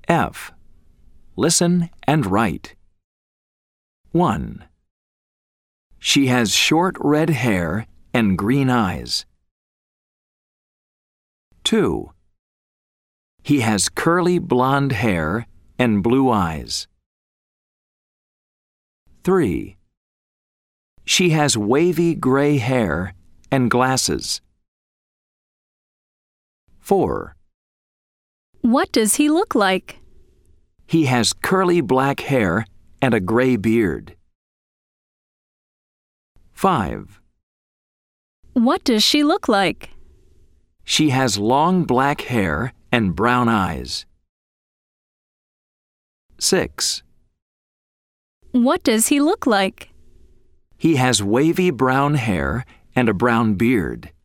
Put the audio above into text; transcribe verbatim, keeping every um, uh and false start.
F. Listen and write. one. She has short red hair and green eyes. two. He has curly blonde hair and blue eyes. three. She has wavy gray hair and glasses. four. What does he look like? He has curly black hair and a gray beard. five. What does she look like? She has long black hair and brown eyes. six. What does he look like? He has wavy brown hair and a brown beard.